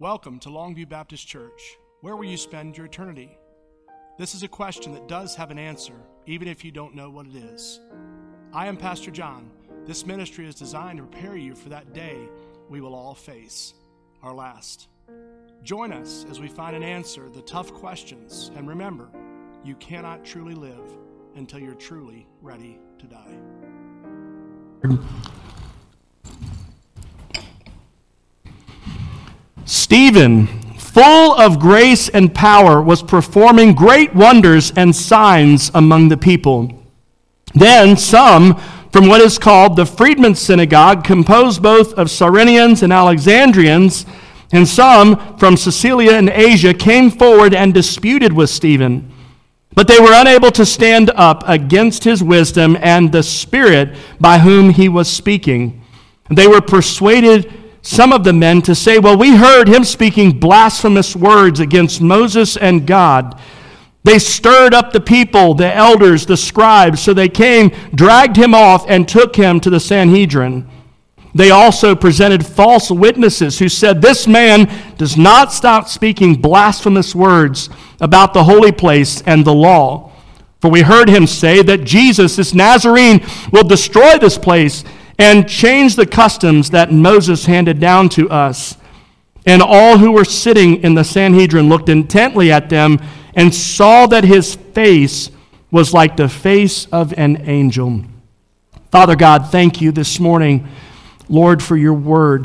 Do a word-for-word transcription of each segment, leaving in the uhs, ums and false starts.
Welcome to Longview Baptist Church. Where will you spend your eternity? This is a question that does have an answer, even if you don't know what it is. I am Pastor John. This ministry is designed to prepare you for that day we will all face, our last. Join us as we find an answer to the tough questions, and remember, you cannot truly live until you're truly ready to die. Stephen, full of grace and power, was performing great wonders and signs among the people. Then some from what is called the Freedmen's Synagogue, composed both of Cyrenians and Alexandrians, and some from Cilicia and Asia, came forward and disputed with Stephen. But they were unable to stand up against his wisdom and the Spirit by whom he was speaking. They were persuaded, some of the men, to say, well, we heard him speaking blasphemous words against Moses and God. They stirred up the people, the elders, the scribes, so they came, dragged him off, and took him to the Sanhedrin. They also presented false witnesses who said, this man does not stop speaking blasphemous words about the holy place and the law. For we heard him say that Jesus, this Nazarene, will destroy this place and change the customs that Moses handed down to us. And all who were sitting in the Sanhedrin looked intently at them and saw that his face was like the face of an angel. Father God, thank you this morning, Lord, for your word.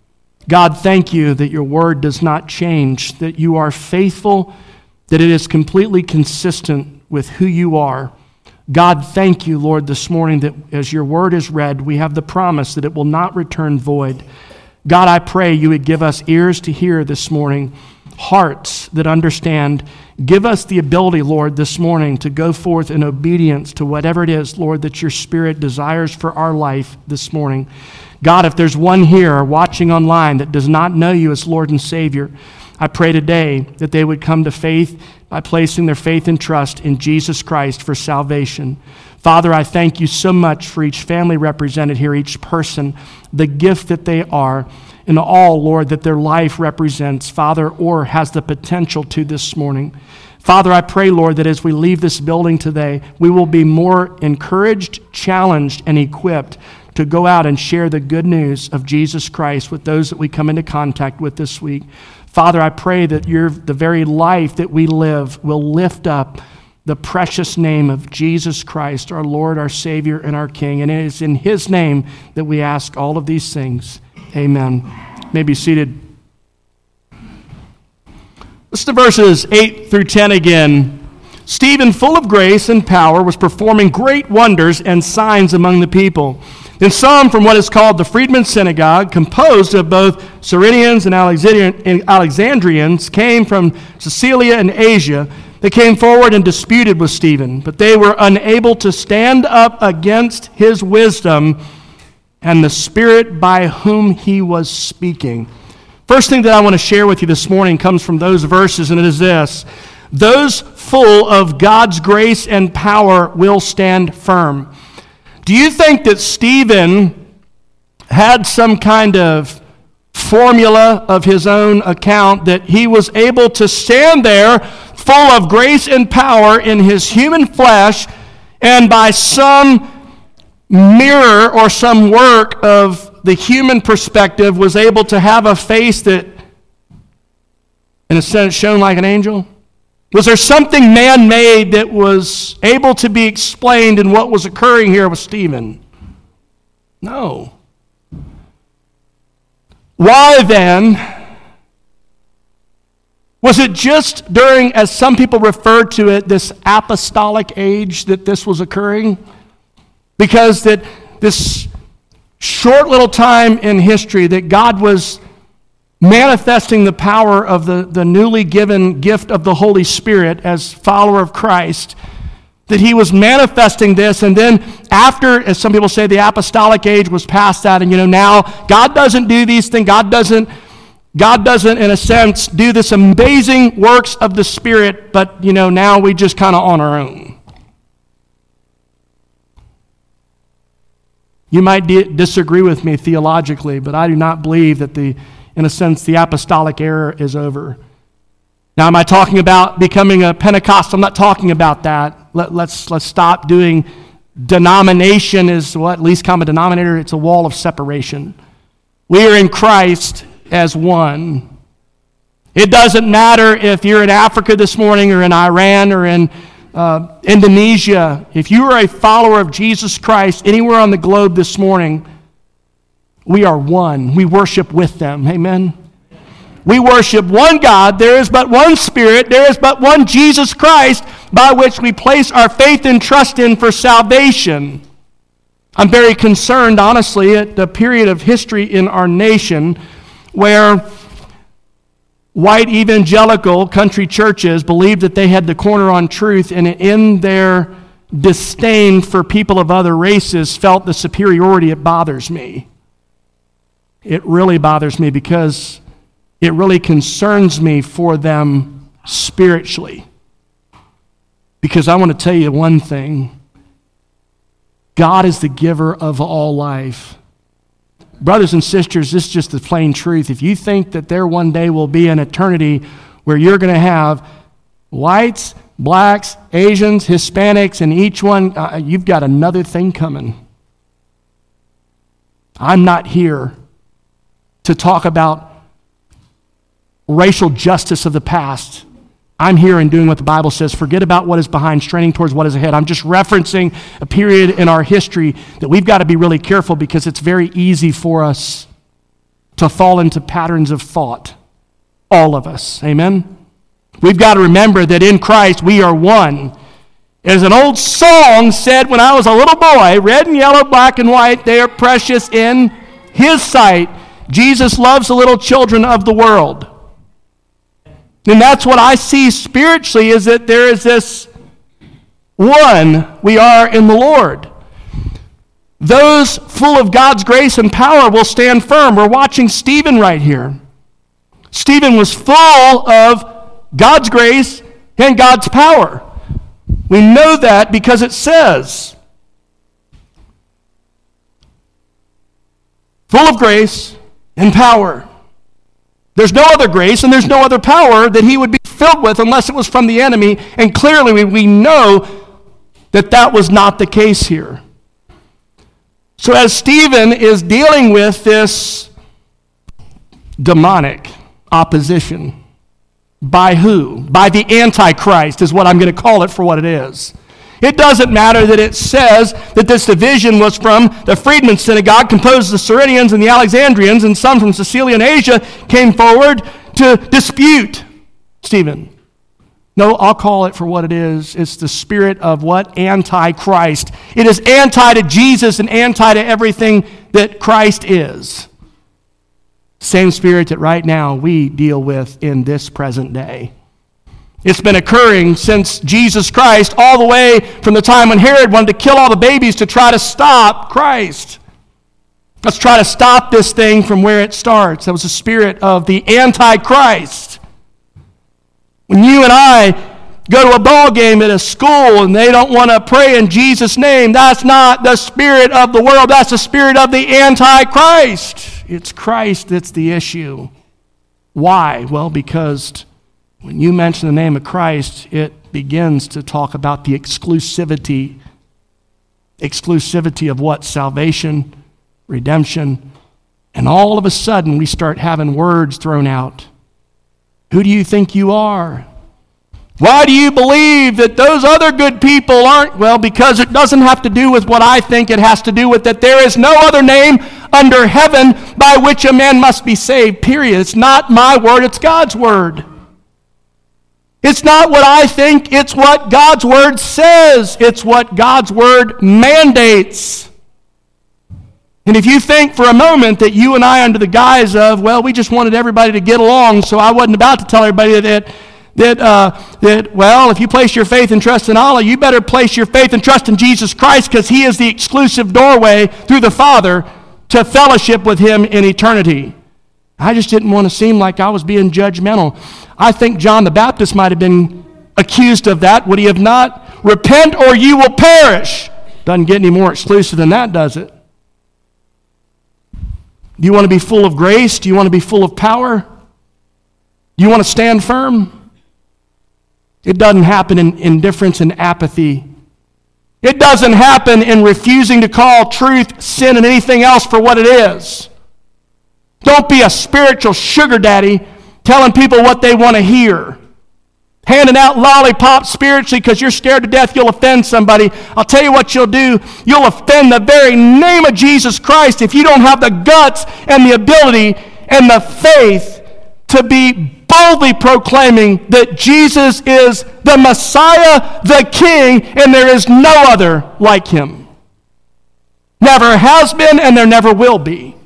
God, thank you that your word does not change, that you are faithful, that it is completely consistent with who you are. God, thank you, Lord, this morning that as your word is read, we have the promise that it will not return void. God, I pray you would give us ears to hear this morning, hearts that understand. Give us the ability, Lord, this morning to go forth in obedience to whatever it is, Lord, that your Spirit desires for our life this morning. God, if there's one here watching online that does not know you as Lord and Savior, I pray today that they would come to faith by placing their faith and trust in Jesus Christ for salvation. Father, I thank you so much for each family represented here, each person, the gift that they are, and all, Lord, that their life represents, Father, or has the potential to this morning. Father, I pray, Lord, that as we leave this building today, we will be more encouraged, challenged, and equipped to go out and share the good news of Jesus Christ with those that we come into contact with this week. Father, I pray that your, the very life that we live will lift up the precious name of Jesus Christ, our Lord, our Savior, and our King. And it is in his name that we ask all of these things. Amen. You may be seated. Listen to verses eight through ten again. Stephen, full of grace and power, was performing great wonders and signs among the people. And some from what is called the Freedmen's Synagogue, composed of both Cyrenians and Alexandrians, came from Cilicia and Asia. They came forward and disputed with Stephen, but they were unable to stand up against his wisdom and the Spirit by whom he was speaking. First thing that I want to share with you this morning comes from those verses, and it is this: those full of God's grace and power will stand firm. Do you think that Stephen had some kind of formula of his own account that he was able to stand there full of grace and power in his human flesh, and by some mirror or some work of the human perspective was able to have a face that, in a sense, shone like an angel? Was there something man-made that was able to be explained in what was occurring here with Stephen? No. Why then was it just during, as some people refer to it, this apostolic age that this was occurring? Because that this short little time in history that God was manifesting the power of the, the newly given gift of the Holy Spirit as follower of Christ, that he was manifesting this, and then after, as some people say, the apostolic age was past that, and you know, now God doesn't do these things, God doesn't, God doesn't, in a sense, do this amazing works of the Spirit, but you know, now we just kind of on our own. You might di- disagree with me theologically, but I do not believe that the in a sense, the apostolic era is over. Now, am I talking about becoming a Pentecostal? I'm not talking about that. Let, let's, let's stop doing denomination is what? Least common denominator. It's a wall of separation. We are in Christ as one. It doesn't matter if you're in Africa this morning or in Iran or in uh, Indonesia. If you are a follower of Jesus Christ anywhere on the globe this morning, we are one. We worship with them. Amen. We worship one God. There is but one Spirit. There is but one Jesus Christ by which we place our faith and trust in for salvation. I'm very concerned, honestly, at the period of history in our nation where white evangelical country churches believed that they had the corner on truth, and in their disdain for people of other races felt the superiority. It bothers me. It really bothers me because it really concerns me for them spiritually. Because I want to tell you one thing. God is the giver of all life. Brothers and sisters, this is just the plain truth. If you think that there one day will be an eternity where you're going to have whites, blacks, Asians, Hispanics, and each one, uh, you've got another thing coming. I'm not here to talk about racial justice of the past. I'm here and doing what the Bible says. Forget about what is behind, straining towards what is ahead. I'm just referencing a period in our history that we've got to be really careful because it's very easy for us to fall into patterns of thought. All of us. Amen? We've got to remember that in Christ we are one. As an old song said when I was a little boy, red and yellow, black and white, they are precious in His sight. Jesus loves the little children of the world. And that's what I see spiritually, is that there is this one we are in the Lord. Those full of God's grace and power will stand firm. We're watching Stephen right here. Stephen was full of God's grace and God's power. We know that because it says, full of grace and power. There's no other grace and there's no other power that he would be filled with unless it was from the enemy. And clearly we, we know that that was not the case here. So as Stephen is dealing with this demonic opposition, by who? By the Antichrist is what I'm going to call it for what it is. It doesn't matter that it says that this division was from the Freedmen's Synagogue, composed of the Cyrenians and the Alexandrians, and some from Cilicia and Asia came forward to dispute Stephen. No, I'll call it for what it is. It's the spirit of what? Antichrist. It is anti to Jesus and anti to everything that Christ is. Same spirit that right now we deal with in this present day. It's been occurring since Jesus Christ, all the way from the time when Herod wanted to kill all the babies to try to stop Christ. Let's try to stop this thing from where it starts. That was the spirit of the Antichrist. When you and I go to a ball game at a school and they don't want to pray in Jesus' name, that's not the spirit of the world. That's the spirit of the Antichrist. It's Christ that's the issue. Why? Well, because when you mention the name of Christ, it begins to talk about the exclusivity. Exclusivity of what? Salvation, redemption. And all of a sudden, we start having words thrown out. Who do you think you are? Why do you believe that those other good people aren't? Well, because it doesn't have to do with what I think. It has to do with that there is no other name under heaven by which a man must be saved, period. It's not my word, it's God's word. It's not what I think, it's what God's word says. It's what God's word mandates. And if you think for a moment that you and I, under the guise of, well, we just wanted everybody to get along, so I wasn't about to tell everybody that, that, uh, that well, if you place your faith and trust in Allah, you better place your faith and trust in Jesus Christ, because He is the exclusive doorway through the Father to fellowship with Him in eternity. I just didn't want to seem like I was being judgmental. I think John the Baptist might have been accused of that. Would he have not? Repent or you will perish. Doesn't get any more exclusive than that, does it? Do you want to be full of grace? Do you want to be full of power? Do you want to stand firm? It doesn't happen in indifference and apathy. It doesn't happen in refusing to call truth, sin, and anything else for what it is. Don't be a spiritual sugar daddy telling people what they want to hear. Handing out lollipops spiritually because you're scared to death you'll offend somebody. I'll tell you what you'll do. You'll offend the very name of Jesus Christ if you don't have the guts and the ability and the faith to be boldly proclaiming that Jesus is the Messiah, the King, and there is no other like him. Never has been and there never will be.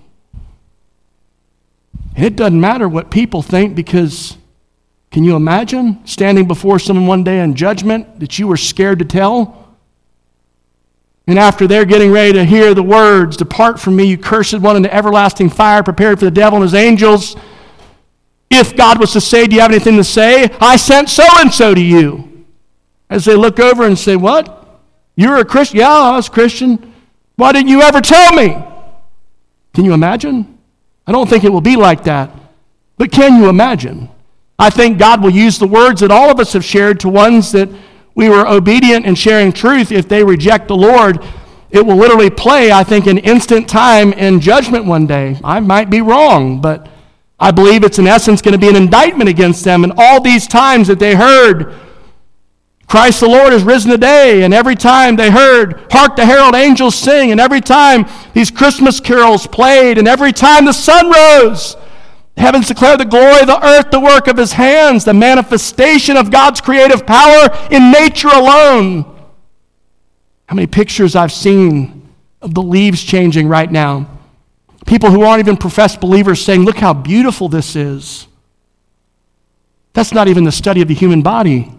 And it doesn't matter what people think, because can you imagine standing before someone one day in judgment that you were scared to tell? And after they're getting ready to hear the words, "Depart from me, you cursed one, into everlasting fire prepared for the devil and his angels," if God was to say, "Do you have anything to say? I sent so-and-so to you." As they look over and say, "What? You're a Christian?" "Yeah, I was a Christian." "Why didn't you ever tell me?" Can you imagine? I don't think it will be like that. But can you imagine? I think God will use the words that all of us have shared to ones that we were obedient in sharing truth. If they reject the Lord, it will literally play, I think, an instant time in judgment one day. I might be wrong, but I believe it's in essence going to be an indictment against them. And all these times that they heard, "Christ the Lord is risen today," and every time they heard, "Hark the herald angels sing," and every time these Christmas carols played, and every time the sun rose, heavens declare the glory of the earth, the work of his hands, the manifestation of God's creative power in nature alone. How many pictures I've seen of the leaves changing right now. People who aren't even professed believers saying, "Look how beautiful this is." That's not even the study of the human body.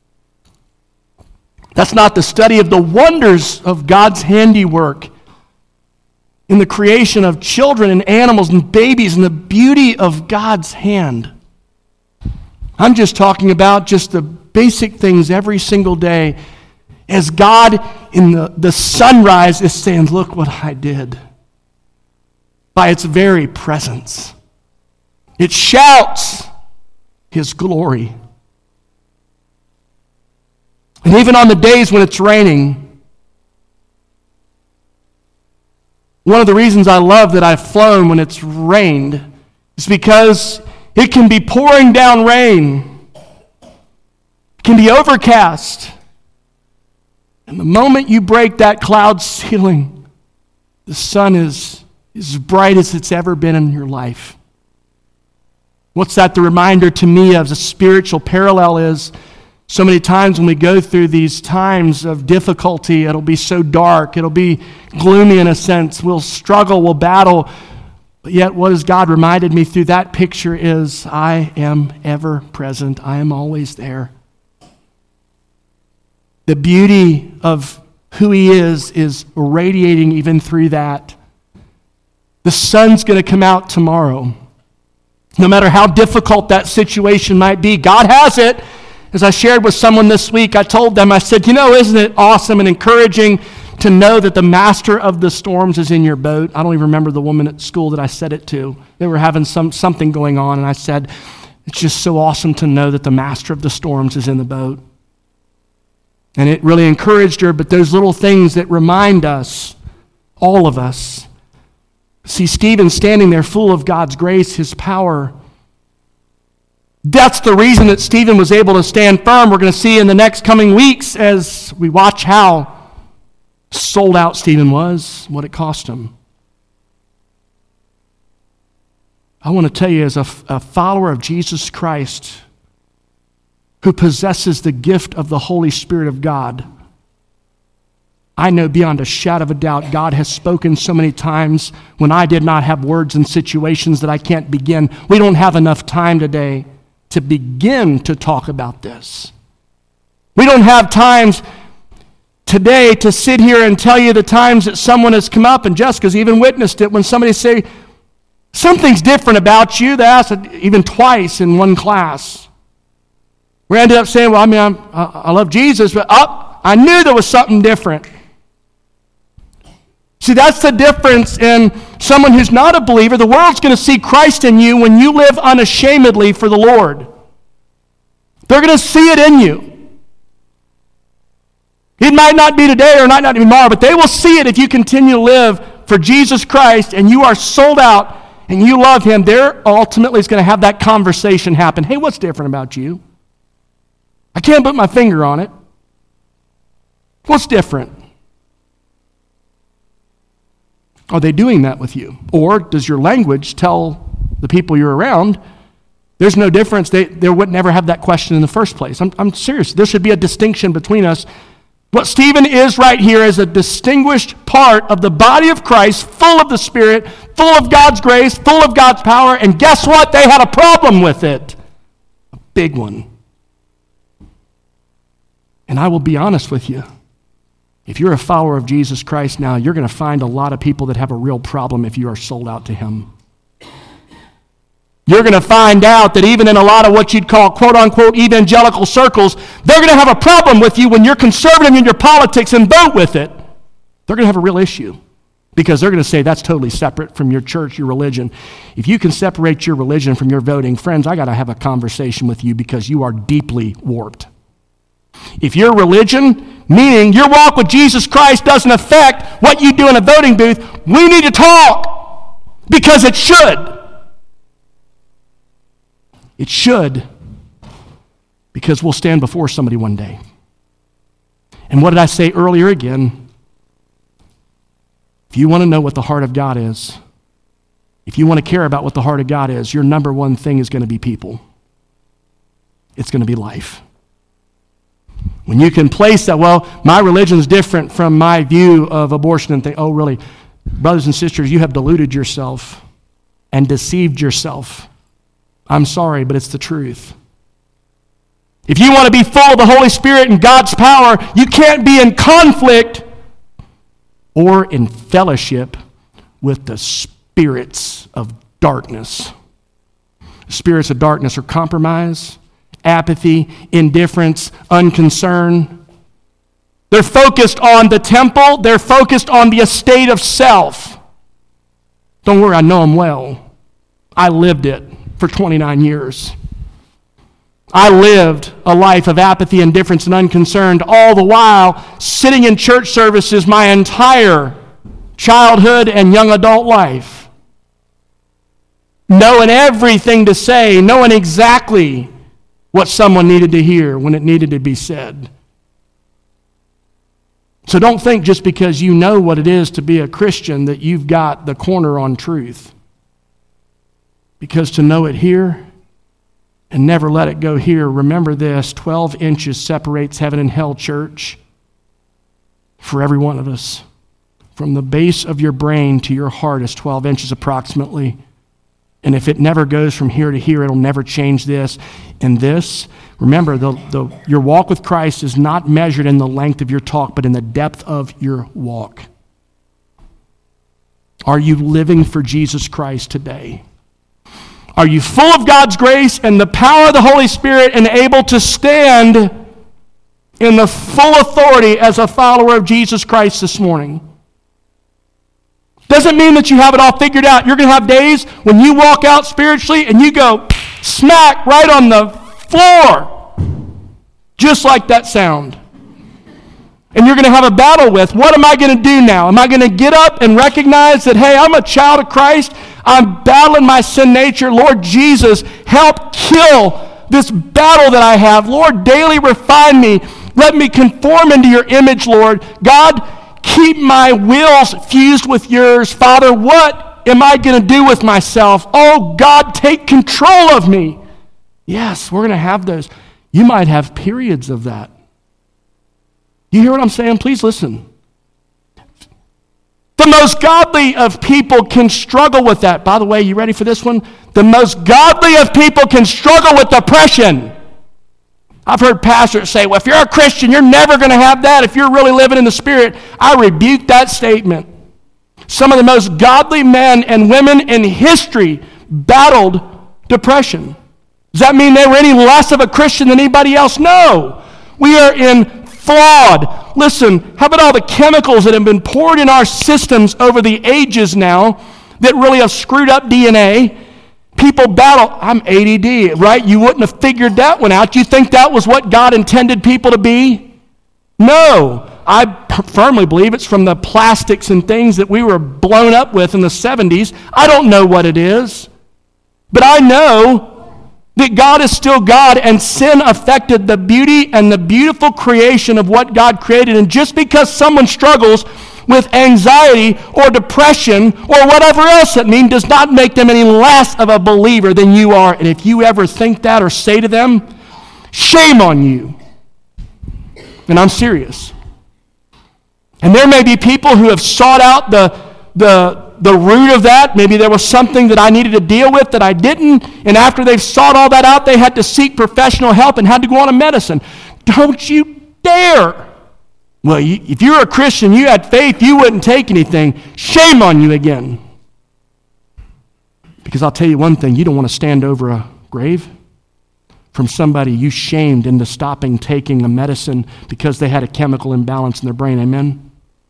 That's not the study of the wonders of God's handiwork in the creation of children and animals and babies and the beauty of God's hand. I'm just talking about just the basic things every single day as God in the, the sunrise is saying, "Look what I did." By its very presence, it shouts his glory. And even on the days when it's raining, one of the reasons I love that I've flown when it's rained is because it can be pouring down rain. It can be overcast. And the moment you break that cloud ceiling, the sun is as bright as it's ever been in your life. What's that the reminder to me of? The spiritual parallel is so many times when we go through these times of difficulty, it'll be so dark, it'll be gloomy in a sense, we'll struggle, we'll battle, but yet what has God reminded me through that picture is, I am ever present, I am always there. The beauty of who he is is radiating even through that. The sun's going to come out tomorrow. No matter how difficult that situation might be, God has it. As I shared with someone this week, I told them, I said, you know, isn't it awesome and encouraging to know that the master of the storms is in your boat? I don't even remember the woman at school that I said it to. They were having some something going on, and I said, it's just so awesome to know that the master of the storms is in the boat. And it really encouraged her, but those little things that remind us, all of us. See Stephen standing there full of God's grace, his power. That's the reason that Stephen was able to stand firm. We're going to see in the next coming weeks as we watch how sold out Stephen was, what it cost him. I want to tell you, as a, a follower of Jesus Christ who possesses the gift of the Holy Spirit of God, I know beyond a shadow of a doubt God has spoken so many times when I did not have words in situations that I can't begin. We don't have enough time today to begin to talk about this. We don't have times today to sit here and tell you the times that someone has come up, and Jessica's even witnessed it, when somebody say, something's different about you. They asked it even twice in one class. We ended up saying, well, I mean, I'm, I, I love Jesus, but oh, I knew there was something different. See, that's the difference in someone who's not a believer. The world's going to see Christ in you when you live unashamedly for the Lord. They're going to see it in you. It might not be today or might not be tomorrow, but they will see it if you continue to live for Jesus Christ and you are sold out and you love Him. There ultimately is going to have that conversation happen. Hey, what's different about you? I can't put my finger on it. What's different? Are they doing that with you? Or does your language tell the people you're around there's no difference? They, they would never have that question in the first place. I'm, I'm serious. There should be a distinction between us. What Stephen is right here is a distinguished part of the body of Christ, full of the Spirit, full of God's grace, full of God's power, and guess what? They had a problem with it. A big one. And I will be honest with you. If you're a follower of Jesus Christ now, you're going to find a lot of people that have a real problem if you are sold out to Him. You're going to find out that even in a lot of what you'd call quote-unquote evangelical circles, they're going to have a problem with you when you're conservative in your politics and vote with it. They're going to have a real issue because they're going to say that's totally separate from your church, your religion. If you can separate your religion from your voting, friends, I got to have a conversation with you because you are deeply warped. If your religion, meaning your walk with Jesus Christ, doesn't affect what you do in a voting booth, we need to talk because it should. It should, because we'll stand before somebody one day. And what did I say earlier again? If you want to know what the heart of God is, if you want to care about what the heart of God is, your number one thing is going to be people. It's going to be life. When you can place that, well, my religion is different from my view of abortion and think, oh, really? Brothers and sisters, you have deluded yourself and deceived yourself. I'm sorry, but it's the truth. If you want to be full of the Holy Spirit and God's power, you can't be in conflict or in fellowship with the spirits of darkness. The spirits of darkness are compromise, apathy, indifference, unconcern. They're focused on the temple. They're focused on the estate of self. Don't worry, I know them well. I lived it for twenty-nine years. I lived a life of apathy, indifference, and unconcerned, all the while sitting in church services my entire childhood and young adult life. Knowing everything to say, knowing exactly what someone needed to hear when it needed to be said. So don't think just because you know what it is to be a Christian that you've got the corner on truth. Because to know it here and never let it go here, remember this, twelve inches separates heaven and hell, church, for every one of us. From the base of your brain to your heart is twelve inches approximately. And if it never goes from here to here, it'll never change this. And this, remember, the, the, your walk with Christ is not measured in the length of your talk, but in the depth of your walk. Are you living for Jesus Christ today? Are you full of God's grace and the power of the Holy Spirit and able to stand in the full authority as a follower of Jesus Christ this morning? Doesn't mean that you have it all figured out. You're going to have days when you walk out spiritually and you go smack right on the floor, just like that sound. And you're going to have a battle with, what am I going to do now? Am I going to get up and recognize that, hey, I'm a child of Christ? I'm battling my sin nature. Lord Jesus, help kill this battle that I have. Lord, daily refine me. Let me conform into your image, Lord. God, keep my wills fused with yours. Father, what am I going to do with myself? Oh, God, take control of me. Yes, we're going to have those. You might have periods of that. You hear what I'm saying? Please listen. The most godly of people can struggle with that. By the way, you ready for this one? The most godly of people can struggle with depression. I've heard pastors say, well, if you're a Christian, you're never going to have that if you're really living in the Spirit. I rebuke that statement. Some of the most godly men and women in history battled depression. Does that mean they were any less of a Christian than anybody else? No. We are in flawed. Listen, how about all the chemicals that have been poured in our systems over the ages now that really have screwed up D N A? People battle, I'm A D D, right? You wouldn't have figured that one out. You think that was what God intended people to be? No. I p- firmly believe it's from the plastics and things that we were blown up with in the seventies. I don't know what it is. But I know that God is still God, and sin affected the beauty and the beautiful creation of what God created. And just because someone struggles with anxiety or depression or whatever else it means does not make them any less of a believer than you are. And if you ever think that or say to them, shame on you. And I'm serious. And there may be people who have sought out the, the, the root of that. Maybe there was something that I needed to deal with that I didn't. And after they've sought all that out, they had to seek professional help and had to go on a medicine. Don't you dare. Well, you, if you're a Christian, you had faith, you wouldn't take anything. Shame on you again. Because I'll tell you one thing, you don't want to stand over a grave from somebody you shamed into stopping taking a medicine because they had a chemical imbalance in their brain. Amen?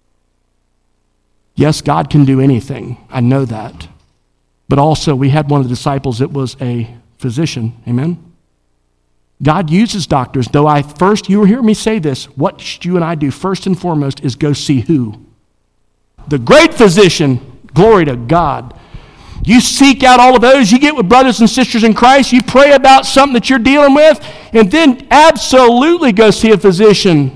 Yes, God can do anything. I know that. But also, we had one of the disciples that was a physician. Amen? God uses doctors, though I first, you will hear me say this, what should you and I do first and foremost is go see who? The great physician. Glory to God. You seek out all of those. You get with brothers and sisters in Christ. You pray about something that you're dealing with, and then absolutely go see a physician.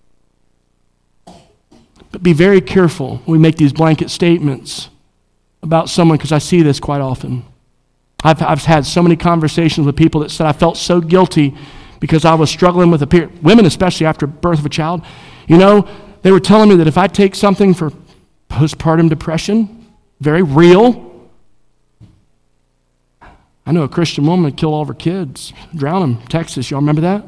But be very careful when we make these blanket statements about someone, because I see this quite often. I've, I've had so many conversations with people that said I felt so guilty because I was struggling with a period. Women, especially after birth of a child, you know, they were telling me that if I take something for postpartum depression, very real. I know a Christian woman would kill all of her kids, drown them. Texas, y'all remember that?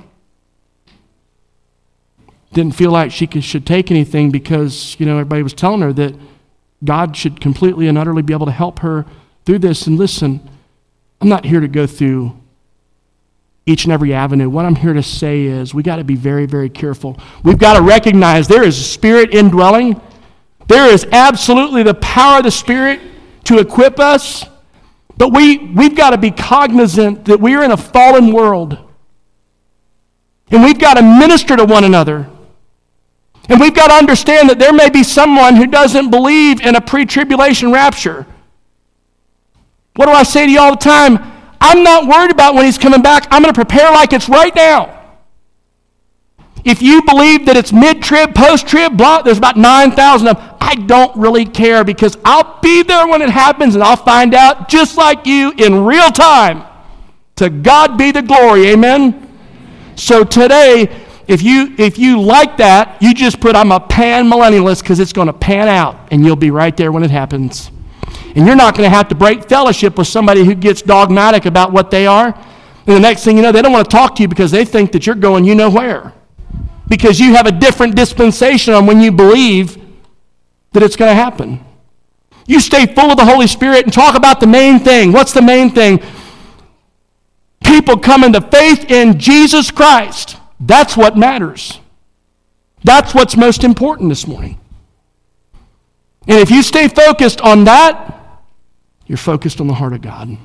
Didn't feel like she could, should take anything because, you know, everybody was telling her that God should completely and utterly be able to help her through this. And listen, I'm not here to go through each and every avenue. What I'm here to say is we got to be very, very careful. We've got to recognize there is a Spirit indwelling. There is absolutely the power of the Spirit to equip us. But we, we've got to be cognizant that we're in a fallen world. And we've got to minister to one another. And we've got to understand that there may be someone who doesn't believe in a pre-tribulation rapture. What do I say to you all the time? I'm not worried about when he's coming back. I'm going to prepare like it's right now. If you believe that it's mid-trib, post-trib, blah, there's about nine thousand of them. I don't really care because I'll be there when it happens and I'll find out just like you in real time. To God be the glory, amen? So today, if you if you like that, you just put, I'm a pan-millennialist because it's going to pan out and you'll be right there when it happens. And you're not going to have to break fellowship with somebody who gets dogmatic about what they are. And the next thing you know, they don't want to talk to you because they think that you're going you know where. Because you have a different dispensation on when you believe that it's going to happen. You stay full of the Holy Spirit and talk about the main thing. What's the main thing? People coming to faith in Jesus Christ. That's what matters. That's what's most important this morning. And if you stay focused on that, you're focused on the heart of God.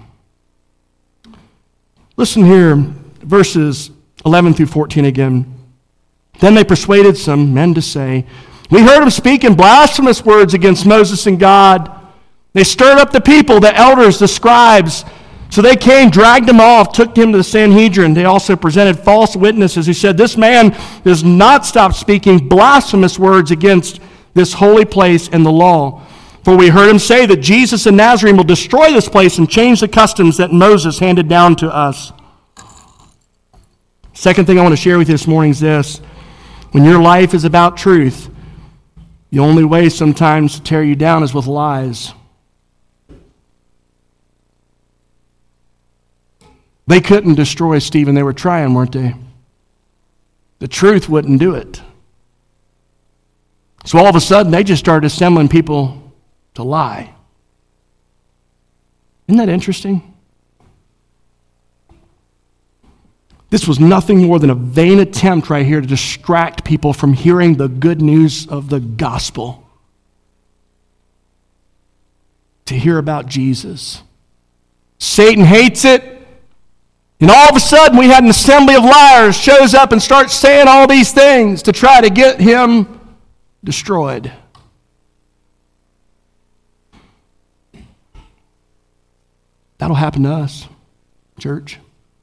Listen here, verses eleven through fourteen again. Then they persuaded some men to say, we heard him speaking blasphemous words against Moses and God. They stirred up the people, the elders, the scribes. So they came, dragged him off, took him to the Sanhedrin. They also presented false witnesses who said, this man does not stop speaking blasphemous words against this holy place and the law. For we heard him say that Jesus of Nazareth will destroy this place and change the customs that Moses handed down to us. Second thing I want to share with you this morning is this. When your life is about truth, the only way sometimes to tear you down is with lies. They couldn't destroy Stephen. They were trying, weren't they? The truth wouldn't do it. So all of a sudden, they just started assembling people to lie. Isn't that interesting? This was nothing more than a vain attempt right here to distract people from hearing the good news of the gospel. To hear about Jesus. Satan hates it. And all of a sudden we had an assembly of liars shows up and starts saying all these things to try to get him destroyed. That'll happen to us, church.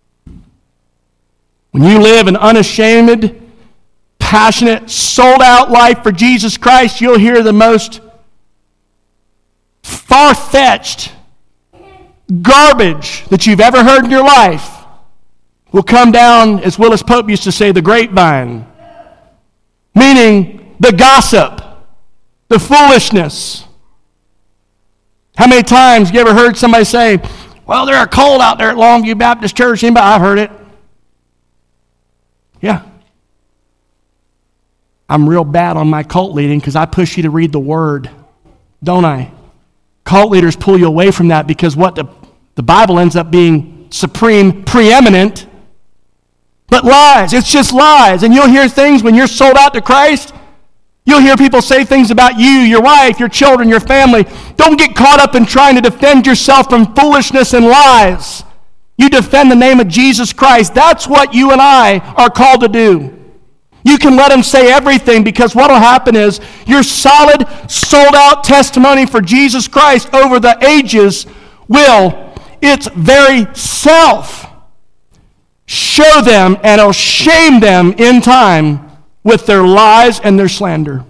When you live an unashamed, passionate, sold-out life for Jesus Christ, you'll hear the most far-fetched garbage that you've ever heard in your life will come down, as Willis Pope used to say, the grapevine. Meaning the gossip, the foolishness. How many times have you ever heard somebody say, well, they're a cult out there at Longview Baptist Church? Anybody? I've heard it. Yeah. I'm real bad on my cult leading because I push you to read the Word, don't I? Cult leaders pull you away from that because what the, the Bible ends up being supreme, preeminent, but lies. It's just lies. And you'll hear things when you're sold out to Christ. You'll hear people say things about you, your wife, your children, your family. Don't get caught up in trying to defend yourself from foolishness and lies. You defend the name of Jesus Christ. That's what you and I are called to do. You can let them say everything because what will happen is your solid, sold-out testimony for Jesus Christ over the ages will, its very self, show them and it'll shame them in time with their lies and their slander.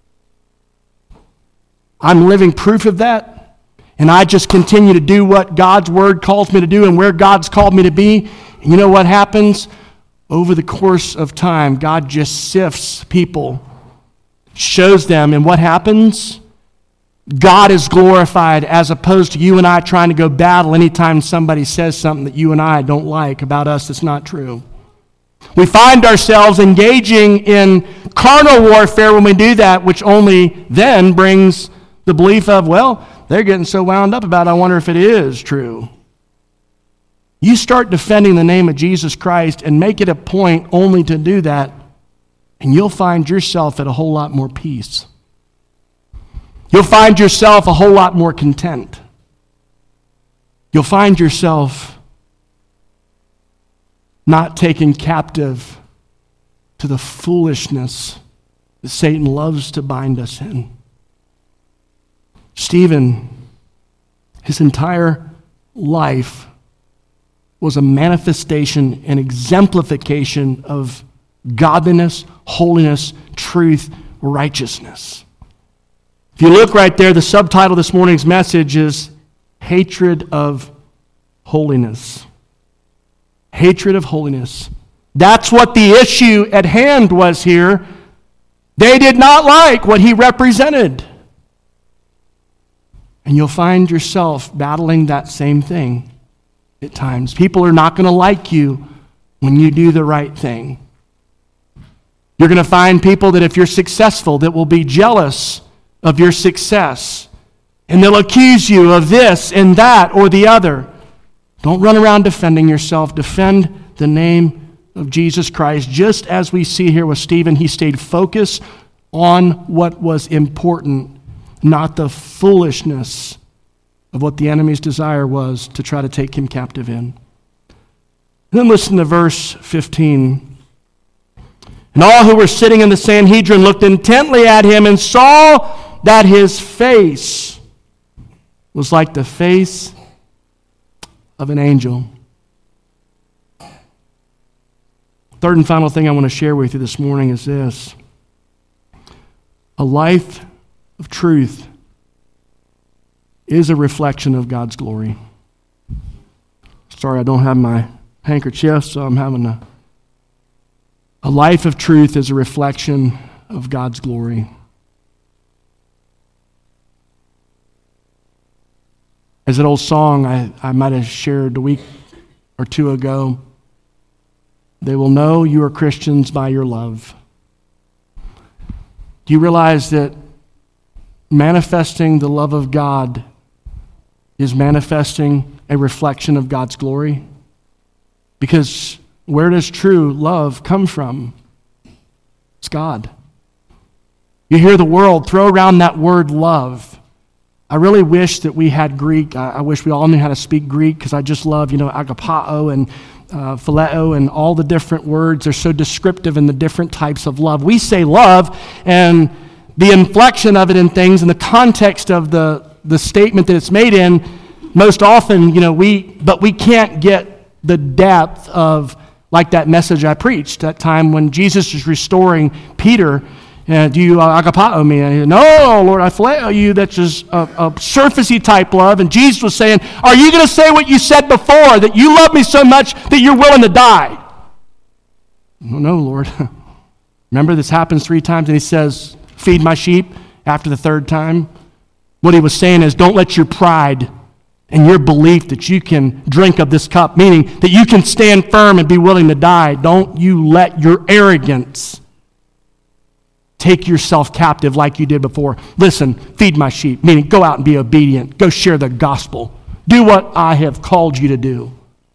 I'm living proof of that. And I just continue to do what God's Word calls me to do and where God's called me to be. And you know what happens? Over the course of time, God just sifts people, shows them, and what happens? God is glorified as opposed to you and I trying to go battle anytime somebody says something that you and I don't like about us that's not true. We find ourselves engaging in carnal warfare when we do that, which only then brings the belief of, well, they're getting so wound up about it, I wonder if it is true. You start defending the name of Jesus Christ and make it a point only to do that, and you'll find yourself at a whole lot more peace. You'll find yourself a whole lot more content. You'll find yourself not taken captive to the foolishness that Satan loves to bind us in. Stephen, his entire life was a manifestation and exemplification of godliness, holiness, truth, righteousness. If you look right there, the subtitle of this morning's message is Hatred of Holiness. Hatred of holiness. That's what the issue at hand was here. They did not like what he represented. And you'll find yourself battling that same thing at times. People are not going to like you when you do the right thing. You're going to find people that if you're successful, that will be jealous of your success. And they'll accuse you of this and that or the other. Don't run around defending yourself. Defend the name of Jesus Christ. Just as we see here with Stephen, he stayed focused on what was important, not the foolishness of what the enemy's desire was to try to take him captive in. And then listen to verse fifteen. And all who were sitting in the Sanhedrin looked intently at him and saw that his face was like the face of an angel. Third and final thing I want to share with you this morning is this. A life of truth is a reflection of God's glory. Sorry, I don't have my handkerchief, so I'm having a... A life of truth is a reflection of God's glory. As an old song I, I might have shared a week or two ago, they will know you are Christians by your love. Do you realize that manifesting the love of God is manifesting a reflection of God's glory? Because Where does true love come from? It's God. You hear the world throw around that word love. I really wish that we had Greek. I, I wish we all knew how to speak Greek, because I just love, you know, agapao and uh, phileo and all the different words. They're so descriptive in the different types of love. We say love, and the inflection of it in things and the context of the, the statement that it's made in, most often, you know, we, but we can't get the depth of, like that message I preached, that time when Jesus is restoring Peter. Uh, do you uh, agapao me? And he said, no, Lord, I phileo you. That's just a, a surfacey type love. And Jesus was saying, are you going to say what you said before, that you love me so much that you're willing to die? No, no, Lord. Remember, this happens three times, and he says, feed my sheep after the third time. What he was saying is, don't let your pride and your belief that you can drink of this cup, meaning that you can stand firm and be willing to die, don't you let your arrogance take yourself captive like you did before. Listen, feed my sheep, meaning go out and be obedient. Go share the gospel. Do what I have called you to do.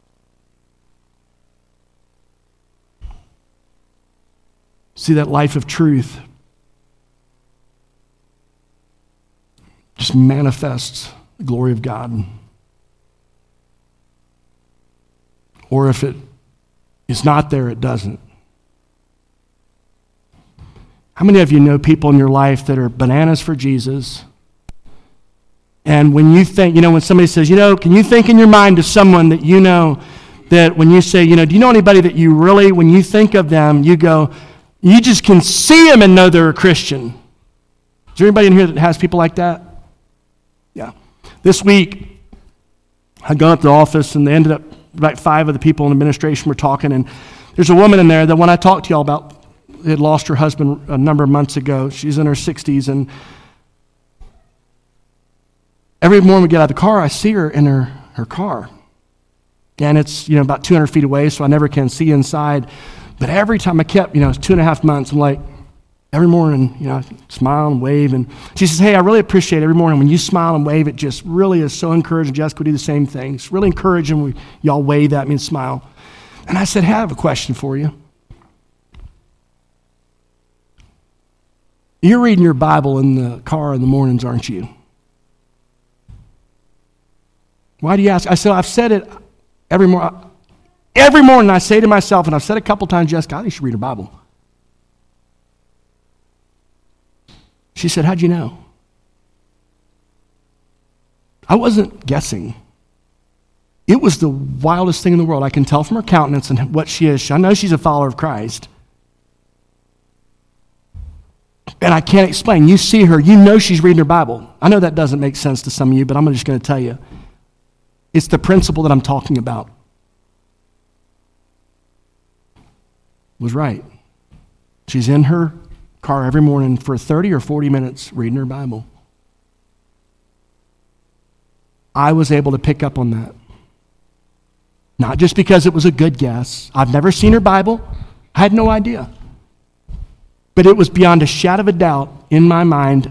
See, that life of truth just manifests the glory of God. Or if it is not there, it doesn't. How many of you know people in your life that are bananas for Jesus? And when you think, you know, when somebody says, you know, can you think in your mind of someone that you know, that when you say, you know, do you know anybody that you really, when you think of them, you go, you just can see them and know they're a Christian? Is there anybody in here that has people like that? Yeah. This week, I'd gone up to the office, and they ended up, about five of the people in administration were talking, and there's a woman in there that when I talked to y'all about, had lost her husband a number of months ago. She's in her sixties, and every morning we get out of the car, I see her in her, her car. And it's, you know, about two hundred feet away, so I never can see inside. But every time I kept, you know, it's two and a half months, I'm like, every morning, you know, I smile and wave. And she says, hey, I really appreciate every morning when you smile and wave. It just really is so encouraging. Jessica would do the same thing. It's really encouraging when y'all wave at me and smile. And I said, hey, I have a question for you. You're reading your Bible in the car in the mornings, aren't you? Why do you ask? I said, I've said it every morning. Every morning I say to myself, and I've said it a couple times, Jessica, I think you should read her Bible. She said, how'd you know? I wasn't guessing. It was the wildest thing in the world. I can tell from her countenance and what she is. I know she's a follower of Christ. And I can't explain. You see her, you know she's reading her Bible. I know that doesn't make sense to some of you, but I'm just going to tell you. It's the principle that I'm talking about. Was right. She's in her car every morning for thirty or forty minutes reading her Bible. I was able to pick up on that. Not just because it was a good guess. I've never seen her Bible. I had no idea. But it was beyond a shadow of a doubt in my mind.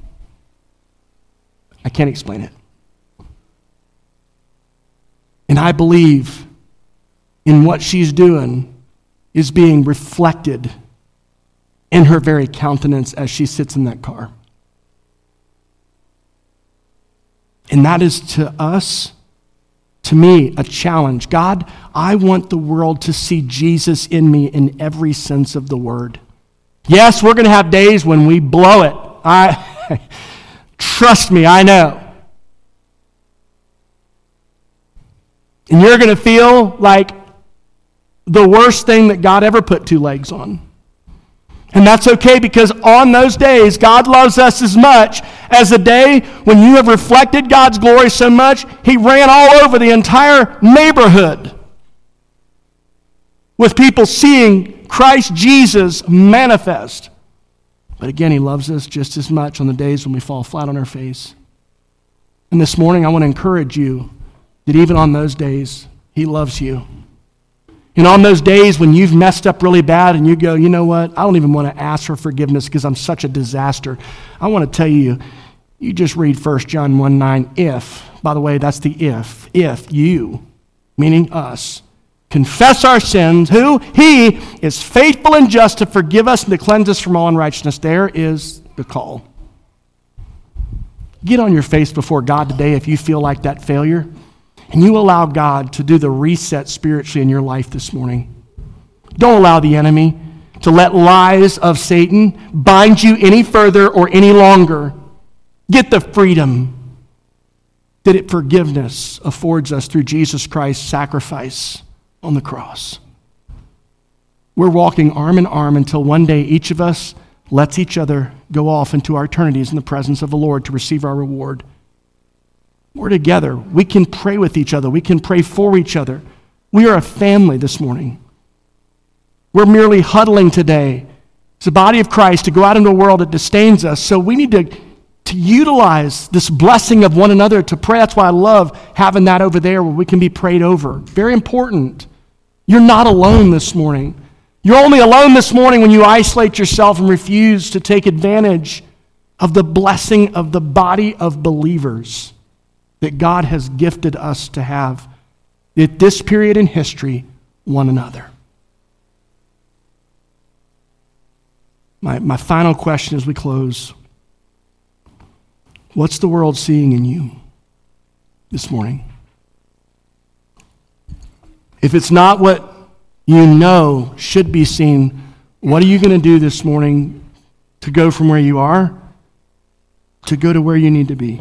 I can't explain it. And I believe in what she's doing is being reflected in her very countenance as she sits in that car. And that is to us, to me, a challenge. God, I want the world to see Jesus in me in every sense of the word. Yes, we're going to have days when we blow it. I trust me, I know. And you're going to feel like the worst thing that God ever put two legs on. And that's okay, because on those days, God loves us as much as the day when you have reflected God's glory so much, He ran all over the entire neighborhood with people seeing Christ Jesus manifest. But again, He loves us just as much on the days when we fall flat on our face. And this morning, I want to encourage you that even on those days, He loves you. And on those days when you've messed up really bad and you go, you know what, I don't even want to ask for forgiveness because I'm such a disaster. I want to tell you, you just read First John one nine, if, by the way, that's the if, if you, meaning us, confess our sins, who? He is faithful and just to forgive us and to cleanse us from all unrighteousness. There is the call. Get on your face before God today if you feel like that failure, and you allow God to do the reset spiritually in your life this morning. Don't allow the enemy to let lies of Satan bind you any further or any longer. Get the freedom that it forgiveness affords us through Jesus Christ's sacrifice on the cross. We're walking arm in arm until one day each of us lets each other go off into our eternities in the presence of the Lord to receive our reward. We're together. We can pray with each other. We can pray for each other. We are a family this morning. We're merely huddling today as the body of Christ to go out into a world that disdains us. So we need to, to utilize this blessing of one another to pray. That's why I love having that over there where we can be prayed over. Very important. You're not alone this morning. You're only alone this morning when you isolate yourself and refuse to take advantage of the blessing of the body of believers that God has gifted us to have at this period in history, one another. My, my final question as we close. What's the world seeing in you this morning? If it's not what you know should be seen, what are you going to do this morning to go from where you are to go to where you need to be?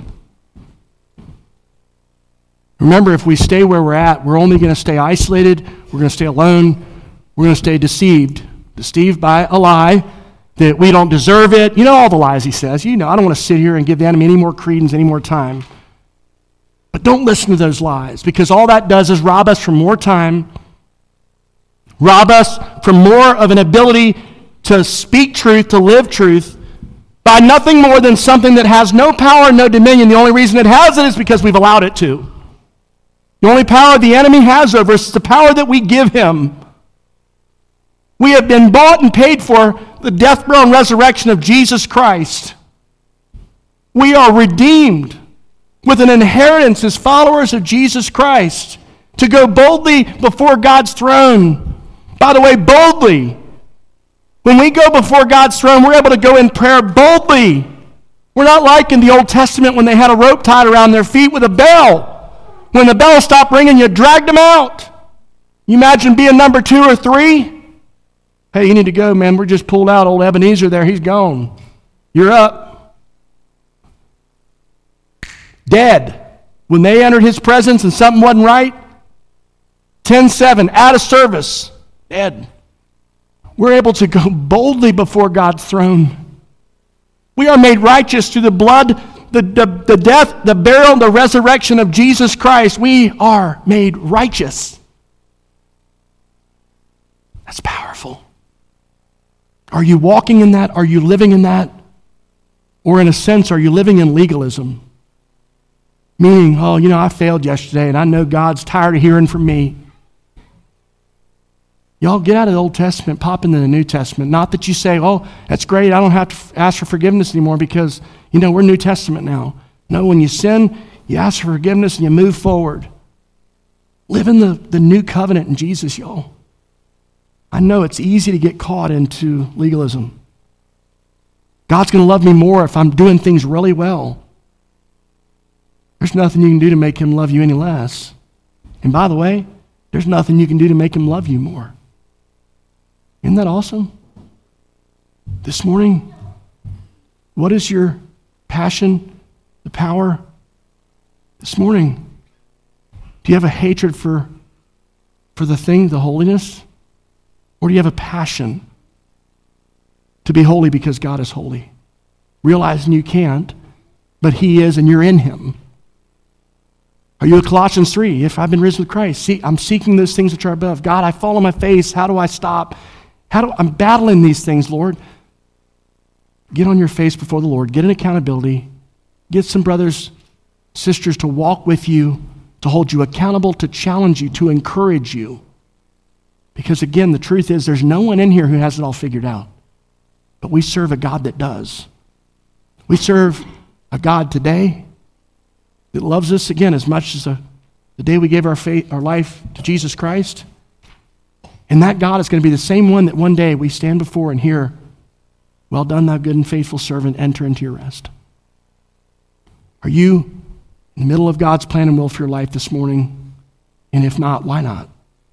Remember, if we stay where we're at, we're only going to stay isolated, we're going to stay alone, we're going to stay deceived. Deceived by a lie that we don't deserve it. You know all the lies he says. You know, I don't want to sit here and give the enemy any more credence, any more time. But don't listen to those lies, because all that does is rob us from more time, rob us from more of an ability to speak truth, to live truth, by nothing more than something that has no power and no dominion. The only reason it has it is because we've allowed it to. The only power the enemy has over us is the power that we give him. We have been bought and paid for the death, burial, and resurrection of Jesus Christ. We are redeemed with an inheritance as followers of Jesus Christ to go boldly before God's throne. By the way, boldly. When we go before God's throne, we're able to go in prayer boldly. We're not like in the Old Testament when they had a rope tied around their feet with a bell. When the bell stopped ringing, you dragged them out. You imagine being number two or three? Hey, you need to go, man. We're just pulled out. Old Ebenezer there, he's gone. You're up. Dead. When they entered his presence and something wasn't right, ten seven, out of service, dead. We're able to go boldly before God's throne. We are made righteous through the blood, the, the, the death, the burial, and the resurrection of Jesus Christ. We are made righteous. That's powerful. Are you walking in that? Are you living in that? Or in a sense, are you living in legalism? Meaning, oh, you know, I failed yesterday and I know God's tired of hearing from me. Y'all get out of the Old Testament, pop into the New Testament. Not that you say, oh, that's great, I don't have to ask for forgiveness anymore because, you know, we're New Testament now. No, when you sin, you ask for forgiveness and you move forward. Live in the, the new covenant in Jesus, y'all. I know it's easy to get caught into legalism. God's going to love me more if I'm doing things really well. There's nothing you can do to make him love you any less. And by the way, there's nothing you can do to make him love you more. Isn't that awesome? This morning, what is your passion, the power? This morning, do you have a hatred for, for the thing, the holiness? Or do you have a passion to be holy because God is holy? Realizing you can't, but he is and you're in him. Are you a Colossians three? If I've been risen with Christ, see, I'm seeking those things which are above. God, I fall on my face. How do I stop? How do I'm battling these things, Lord? Get on your face before the Lord. Get an accountability. Get some brothers, sisters to walk with you, to hold you accountable, to challenge you, to encourage you. Because again, the truth is there's no one in here who has it all figured out. But we serve a God that does. We serve a God today that loves us again as much as a, the day we gave our faith, our life to Jesus Christ. And that God is going to be the same one that one day we stand before and hear, well done, thou good and faithful servant, enter into your rest. Are you in the middle of God's plan and will for your life this morning? And if not, why not?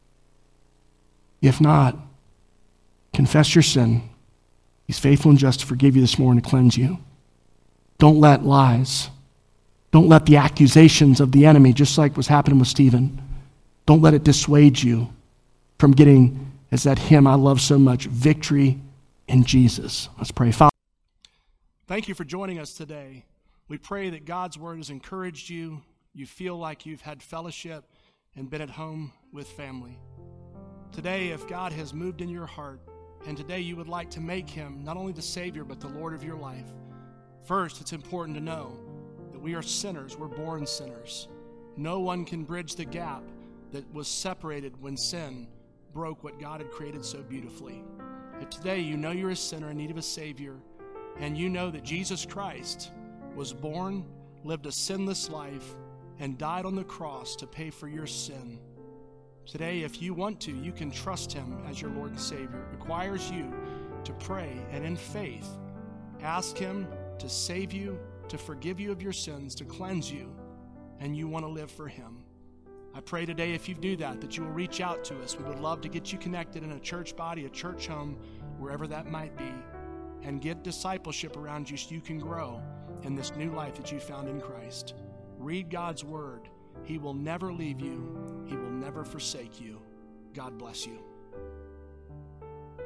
If not, confess your sin. He's faithful and just to forgive you this morning, to cleanse you. Don't let lies, don't let the accusations of the enemy, just like was happening with Stephen, don't let it dissuade you from getting, as that hymn I love so much, victory in Jesus. Let's pray. Father, thank you for joining us today. We pray that God's word has encouraged you. You feel like you've had fellowship and been at home with family. Today, if God has moved in your heart, and today you would like to make him not only the Savior, but the Lord of your life, first, it's important to know that we are sinners. We're born sinners. No one can bridge the gap that was separated when sin broke what God had created so beautifully. If today you know you're a sinner in need of a Savior, and you know that Jesus Christ was born, lived a sinless life, and died on the cross to pay for your sin, today, if you want to, you can trust him as your Lord and Savior. It requires you to pray and in faith ask him to save you, to forgive you of your sins, to cleanse you, and you want to live for him. I pray today, if you do that, that you will reach out to us. We would love to get you connected in a church body, a church home, wherever that might be, and get discipleship around you so you can grow in this new life that you found in Christ. Read God's word. He will never leave you. He will never forsake you. God bless you.